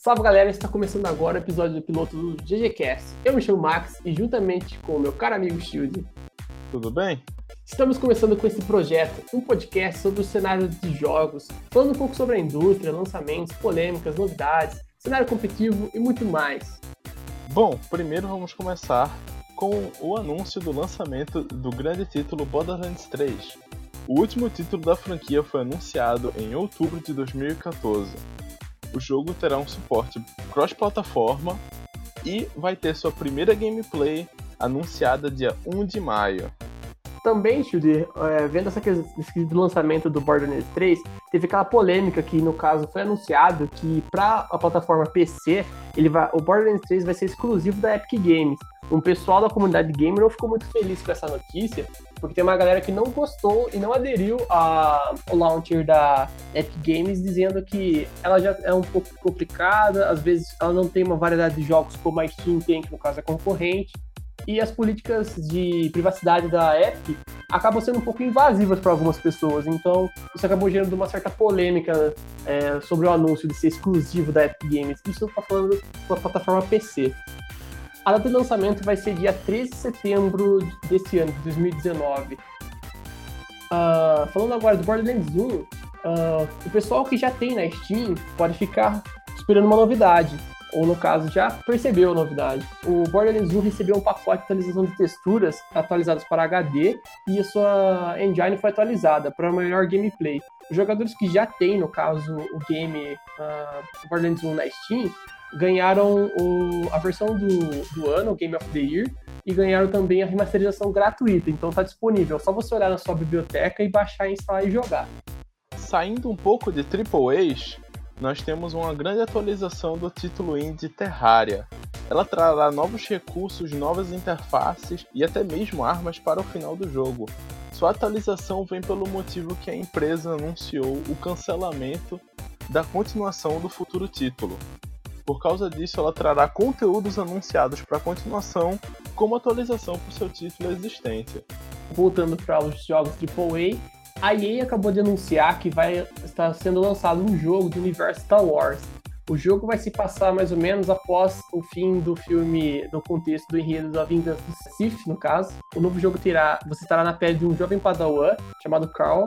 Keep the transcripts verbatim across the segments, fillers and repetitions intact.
Salve galera, está começando agora o episódio do piloto do G G Cast. Eu me chamo Max e juntamente com o meu caro amigo Shield, tudo bem? Estamos começando com esse projeto, um podcast sobre o cenário de jogos, falando um pouco sobre a indústria, lançamentos, polêmicas, novidades, cenário competitivo e muito mais. Bom, primeiro vamos começar com o anúncio do lançamento do grande título Borderlands três. O último título da franquia foi anunciado em outubro de dois mil e catorze. O jogo terá um suporte cross-plataforma e vai ter sua primeira gameplay anunciada dia primeiro de maio. Também, Shield, é, vendo essa questão do lançamento do Borderlands três, teve aquela polêmica que, no caso, foi anunciado que para a plataforma P C, ele vai, o Borderlands três vai ser exclusivo da Epic Games. Um pessoal da comunidade gamer não ficou muito feliz com essa notícia, porque tem uma galera que não gostou e não aderiu a, ao launcher da Epic Games, dizendo que ela já é um pouco complicada, às vezes ela não tem uma variedade de jogos como a Steam tem, que no caso é concorrente, e as políticas de privacidade da Epic acabam sendo um pouco invasivas para algumas pessoas, então isso acabou gerando uma certa polêmica é, sobre o anúncio de ser exclusivo da Epic Games. Isso eu estou falando da plataforma P C. A data de lançamento vai ser dia treze de setembro desse ano, de dois mil e dezenove. Uh, falando agora do Borderlands um, uh, o pessoal que já tem na Steam pode ficar esperando uma novidade, ou no caso já percebeu a novidade. O Borderlands um recebeu um pacote de atualização de texturas atualizadas para H D e a sua engine foi atualizada para melhor gameplay. Os jogadores que já têm, no caso, o game uh, Borderlands um na Steam, ganharam o, a versão do, do ano, o Game of the Year, e ganharam também a remasterização gratuita, então está disponível, é só você olhar na sua biblioteca e baixar, instalar e jogar. Saindo um pouco de Triple A's, nós temos uma grande atualização do título indie Terraria. Ela trará novos recursos, novas interfaces e até mesmo armas para o final do jogo. Sua atualização vem pelo motivo que a empresa anunciou o cancelamento da continuação do futuro título. Por causa disso, ela trará conteúdos anunciados para a continuação como atualização para o seu título existente. Voltando para os jogos Triple A, a E A acabou de anunciar que vai estar sendo lançado um jogo do universo Star Wars. O jogo vai se passar mais ou menos após o fim do filme, do contexto do enredo da Vingança do Sith, no caso. O novo jogo terá, você estará na pele de um jovem padawan chamado Carl,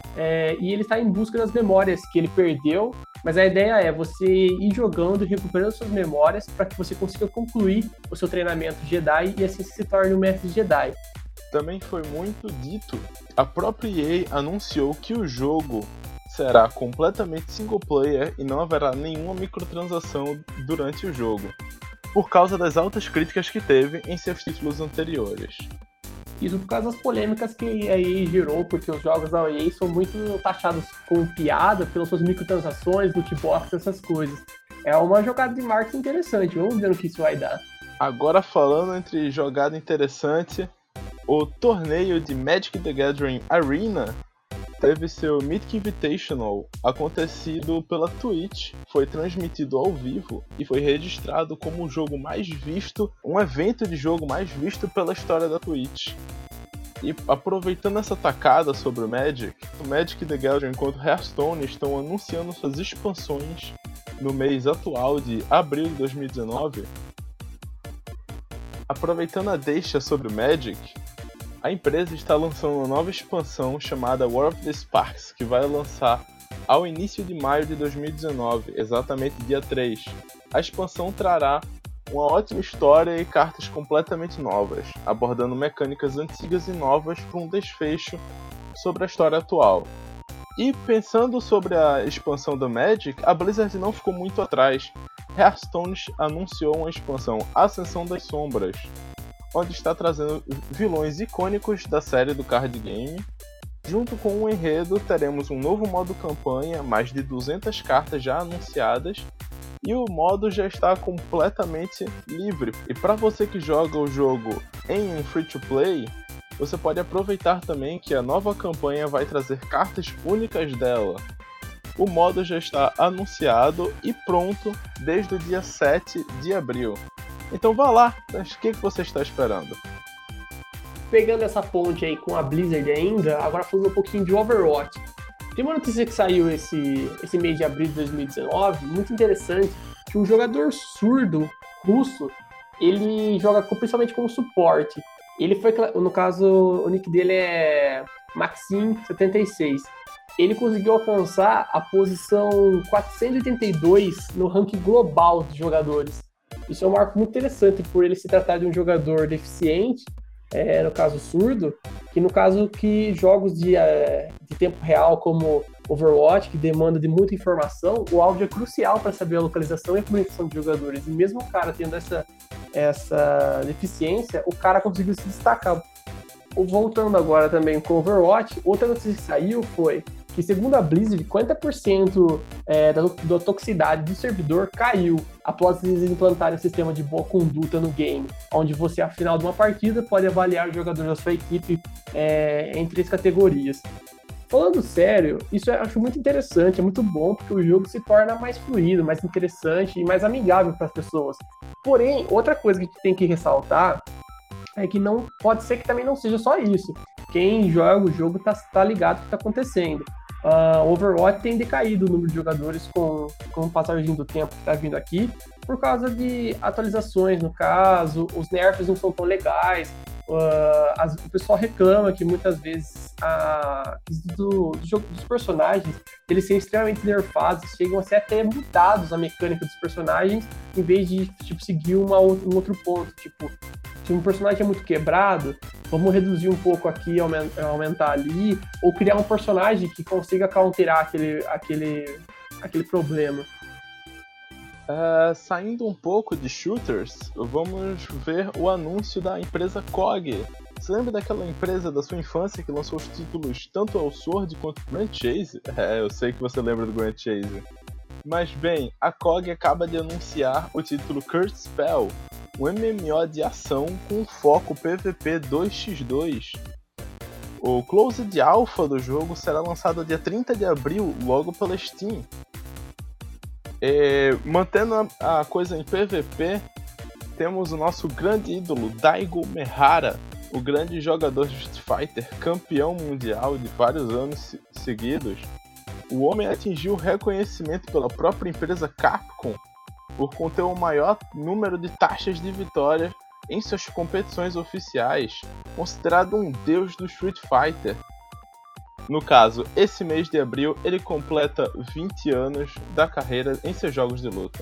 é, e ele está em busca das memórias que ele perdeu, mas a ideia é você ir jogando e recuperando suas memórias para que você consiga concluir o seu treinamento Jedi e assim se torne um mestre Jedi. Também foi muito dito, a própria E A anunciou que o jogo será completamente single player e não haverá nenhuma microtransação durante o jogo, por causa das altas críticas que teve em seus títulos anteriores. Isso por causa das polêmicas que a E A gerou, porque os jogos da E A são muito taxados com piada pelas suas microtransações, loot box, essas coisas. É uma jogada de marketing interessante, vamos ver o que isso vai dar. Agora falando entre jogada interessante, o torneio de Magic the Gathering Arena teve seu Mythic Invitational acontecido pela Twitch, foi transmitido ao vivo e foi registrado como o jogo mais visto, um evento de jogo mais visto pela história da Twitch. E aproveitando essa tacada sobre o Magic, o Magic the Gathering quanto Hearthstone estão anunciando suas expansões no mês atual de abril de dois mil e dezenove. Aproveitando a deixa sobre o Magic, a empresa está lançando uma nova expansão chamada War of the Sparks, que vai lançar ao início de maio de dois mil e dezenove, exatamente dia três. A expansão trará uma ótima história e cartas completamente novas, abordando mecânicas antigas e novas para um desfecho sobre a história atual. E pensando sobre a expansão do Magic, a Blizzard não ficou muito atrás. Hearthstone anunciou uma expansão Ascensão das Sombras, onde está trazendo vilões icônicos da série do card game. Junto com o enredo, teremos um novo modo campanha, mais de duzentas cartas já anunciadas, e o modo já está completamente livre. E para você que joga o jogo em um free-to-play, você pode aproveitar também que a nova campanha vai trazer cartas únicas dela. O modo já está anunciado e pronto desde o dia sete de abril. Então vá lá, mas o que você está esperando? Pegando essa ponte aí com a Blizzard ainda, agora falando um pouquinho de Overwatch. Tem uma notícia que saiu esse, esse mês de abril de dois mil e dezenove, muito interessante, que um jogador surdo russo, ele joga principalmente como suporte. Ele foi, no caso, o nick dele é Maxim setenta e seis. Ele conseguiu alcançar a posição quatrocentos e oitenta e dois no ranking global de jogadores. Isso é um marco muito interessante por ele se tratar de um jogador deficiente, é, no caso surdo, que no caso que jogos de, é, de tempo real como Overwatch, que demanda de muita informação, o áudio é crucial para saber a localização e a comunicação de jogadores. E mesmo o cara tendo essa, essa deficiência, o cara conseguiu se destacar. Voltando agora também com Overwatch, outra notícia que saiu foi que, segundo a Blizzard, quarenta por cento é, da, da toxicidade do servidor caiu após eles implantarem um sistema de boa conduta no game, onde você, ao final de uma partida, pode avaliar o jogador da sua equipe é, em três categorias. Falando sério, isso eu acho muito interessante, é muito bom, porque o jogo se torna mais fluido, mais interessante e mais amigável para as pessoas. Porém, outra coisa que a gente tem que ressaltar é que não pode ser que também não seja só isso. Quem joga o jogo tá, tá ligado o que está acontecendo. Uh, Overwatch tem decaído o número de jogadores com, com o passagem do tempo que está vindo aqui, por causa de atualizações, no caso, os nerfs não são tão legais. Uh, as, o pessoal reclama que muitas vezes a, do, do jogo, dos personagens eles são extremamente nerfados, chegam a ser até mutados a mecânica dos personagens, em vez de tipo, seguir uma, um outro ponto. Tipo, se um personagem é muito quebrado, vamos reduzir um pouco aqui, aumentar ali, ou criar um personagem que consiga counterar aquele, aquele, aquele problema. Uh, saindo um pouco de shooters, vamos ver o anúncio da empresa C O G. Você lembra daquela empresa da sua infância que lançou os títulos tanto ao Sword quanto Grand Chase? É, eu sei que você lembra do Grand Chase. Mas bem, a C O G acaba de anunciar o título Cursed Spell, um M M O de ação com foco P V P dois contra dois. O Closed Alpha do jogo será lançado dia trinta de abril, logo pela Steam. É, mantendo a, a coisa em P V P, temos o nosso grande ídolo Daigo Mehara, o grande jogador de Street Fighter, campeão mundial de vários anos se- seguidos. O homem atingiu reconhecimento pela própria empresa Capcom por conter o maior número de taxas de vitória em suas competições oficiais, considerado um deus do Street Fighter. No caso, esse mês de abril, ele completa vinte anos da carreira em seus jogos de luta.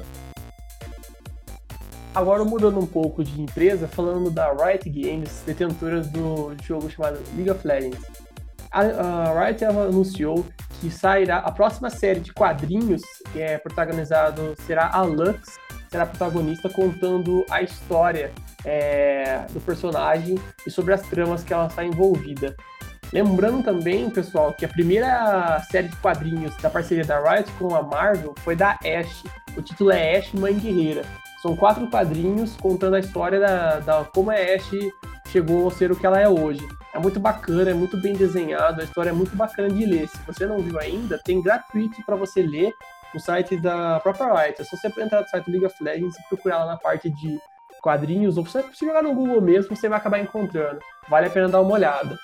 Agora mudando um pouco de empresa, falando da Riot Games, detentora do jogo chamado League of Legends. A, a Riot anunciou que sairá a próxima série de quadrinhos, que é protagonizado, será a Lux, será a protagonista contando a história é, do personagem e sobre as tramas que ela está envolvida. Lembrando também, pessoal, que a primeira série de quadrinhos da parceria da Riot com a Marvel foi da Ashe. O título é Ashe, Mãe Guerreira. São quatro quadrinhos contando a história da, da como a Ashe chegou a ser o que ela é hoje. É muito bacana, é muito bem desenhado, a história é muito bacana de ler. Se você não viu ainda, tem gratuito para você ler no site da própria Riot. É só você entrar no site do League of Legends e procurar lá na parte de quadrinhos, ou se você jogar no Google mesmo, você vai acabar encontrando. Vale a pena dar uma olhada.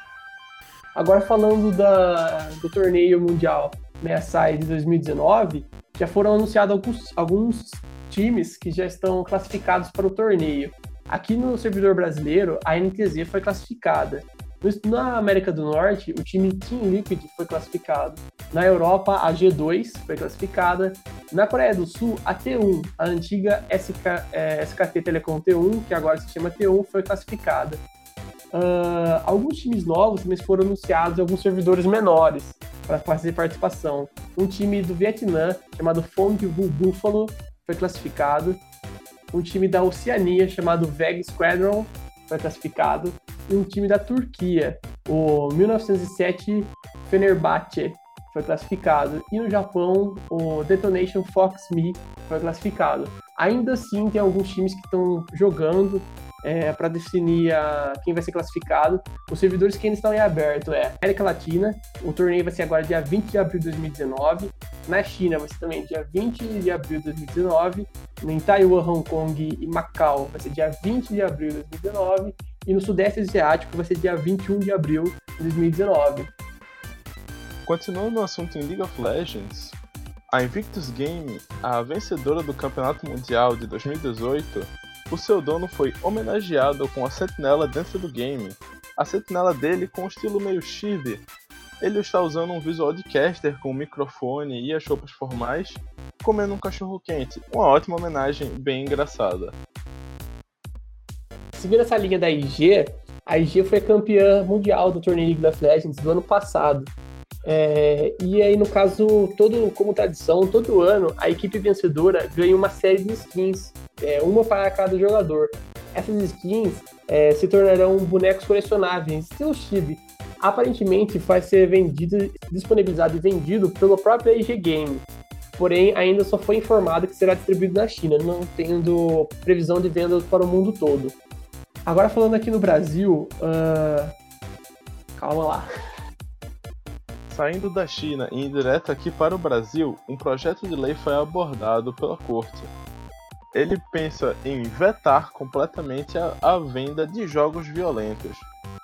Agora falando da, do torneio mundial M S I de dois mil e dezenove, já foram anunciados alguns, alguns times que já estão classificados para o torneio. Aqui no servidor brasileiro, a N T Z foi classificada. Na América do Norte, o time Team Liquid foi classificado. Na Europa, a G dois foi classificada. Na Coreia do Sul, a T um, a antiga S K, é, S K T Telecom T um, que agora se chama T um, foi classificada. Uh, alguns times novos também foram anunciados em alguns servidores menores para fazer participação. Um time do Vietnã, chamado Phong Vu Buffalo, foi classificado. Um time da Oceania, chamado Veg Squadron, foi classificado. E um time da Turquia, o mil novecentos e sete Fenerbahçe, foi classificado. E no Japão, o Detonation Fox Me foi classificado. Ainda assim, tem alguns times que estão jogando É, para definir a, quem vai ser classificado. Os servidores que ainda estão em aberto é América Latina, o torneio vai ser agora dia vinte de abril de dois mil e dezenove, na China vai ser também dia vinte de abril de dois mil e dezenove, em Taiwan, Hong Kong e Macau vai ser dia vinte de abril de dois mil e dezenove, e no Sudeste Asiático vai ser dia vinte e um de abril de dois mil e dezenove. Continuando no assunto em League of Legends, A Invictus Game, a vencedora do Campeonato Mundial de dois mil e dezoito, o seu dono foi homenageado com a sentinela dentro do game. A sentinela dele com um estilo meio chibi. Ele está usando um visual de caster com o microfone e as roupas formais, comendo um cachorro quente. Uma ótima homenagem, bem engraçada. Seguindo essa linha da I G, a I G foi campeã mundial do torneio League of Legends do ano passado. É, e aí, no caso, todo, como tradição, todo ano, a equipe vencedora ganha uma série de skins, é, uma para cada jogador. Essas skins é, se tornarão bonecos colecionáveis, estilo chibi. Aparentemente, vai ser vendido, disponibilizado e vendido pelo próprio I G Game. Porém, ainda só foi informado que será distribuído na China, não tendo previsão de venda para o mundo todo. Agora, falando aqui no Brasil... Uh... Calma lá... Saindo da China e indo direto aqui para o Brasil, um projeto de lei foi abordado pela corte. Ele pensa em vetar completamente a, a venda de jogos violentos.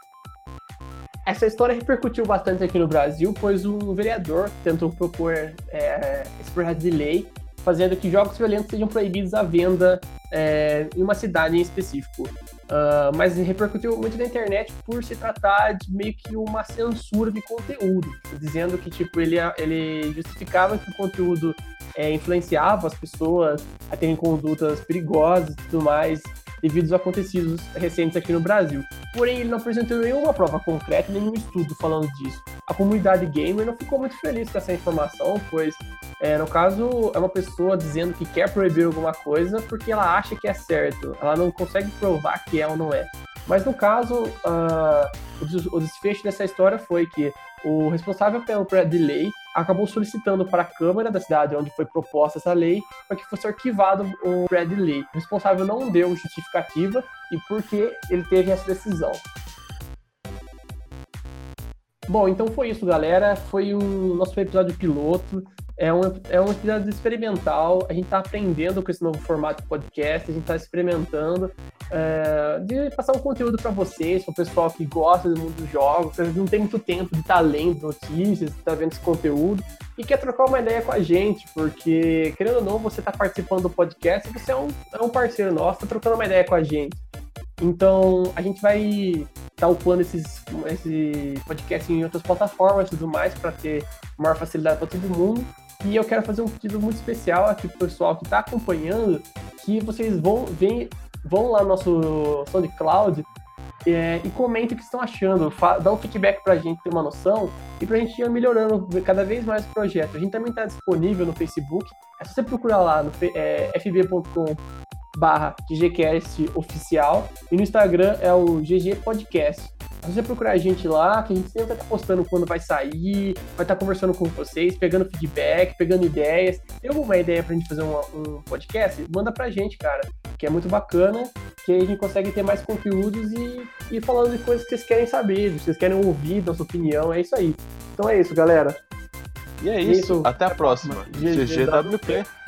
Essa história repercutiu bastante aqui no Brasil, pois um vereador tentou propor é, esse projeto de lei, fazendo que jogos violentos sejam proibidos à venda é, em uma cidade em específico. Uh, mas repercutiu muito na internet por se tratar de meio que uma censura de conteúdo, dizendo que tipo, ele, ele justificava que o conteúdo é, influenciava as pessoas a terem condutas perigosas e tudo mais, devido aos acontecidos recentes aqui no Brasil. Porém, ele não apresentou nenhuma prova concreta, nenhum estudo falando disso. A comunidade gamer não ficou muito feliz com essa informação, pois, é, no caso, é uma pessoa dizendo que quer proibir alguma coisa porque ela acha que é certo. Ela não consegue provar que é ou não é. Mas, no caso, uh, o desfecho dessa história foi que o responsável pelo projeto de lei acabou solicitando para a Câmara da cidade onde foi proposta essa lei para que fosse arquivado o projeto de lei. O responsável não deu justificativa e por que ele teve essa decisão. Bom, então foi isso, galera. Foi o nosso episódio piloto. É um, é um episódio experimental. A gente está aprendendo com esse novo formato de podcast. A gente está experimentando é, de passar um conteúdo para vocês, para o pessoal que gosta do mundo dos jogos, que não tem muito tempo de estar lendo notícias, de estar vendo esse conteúdo e quer trocar uma ideia com a gente, porque, querendo ou não, você está participando do podcast e você é um, é um parceiro nosso, está trocando uma ideia com a gente. Então, a gente vai estar upando esses, esse podcast em outras plataformas e tudo mais para ter maior facilidade para todo mundo. E eu quero fazer um pedido muito especial aqui pro pessoal que está acompanhando, que vocês vão, vem, vão lá no nosso SoundCloud é, e comentem o que estão achando, dá um feedback pra gente ter uma noção e pra gente ir melhorando cada vez mais o projeto. A gente também está disponível no Facebook, é só você procurar lá no é, f b ponto com barra ggcast oficial e no Instagram é o G G Podcast. Se você procurar a gente lá, que a gente sempre vai estar postando quando vai sair, vai estar conversando com vocês, pegando feedback, pegando ideias. Tem alguma ideia pra gente fazer um, um podcast? Manda pra gente, cara, que é muito bacana, que aí a gente consegue ter mais conteúdos e, e falando de coisas que vocês querem saber, que vocês querem ouvir, da sua opinião, é isso aí. Então é isso, galera. E é isso, isso. Até a próxima. G G W P.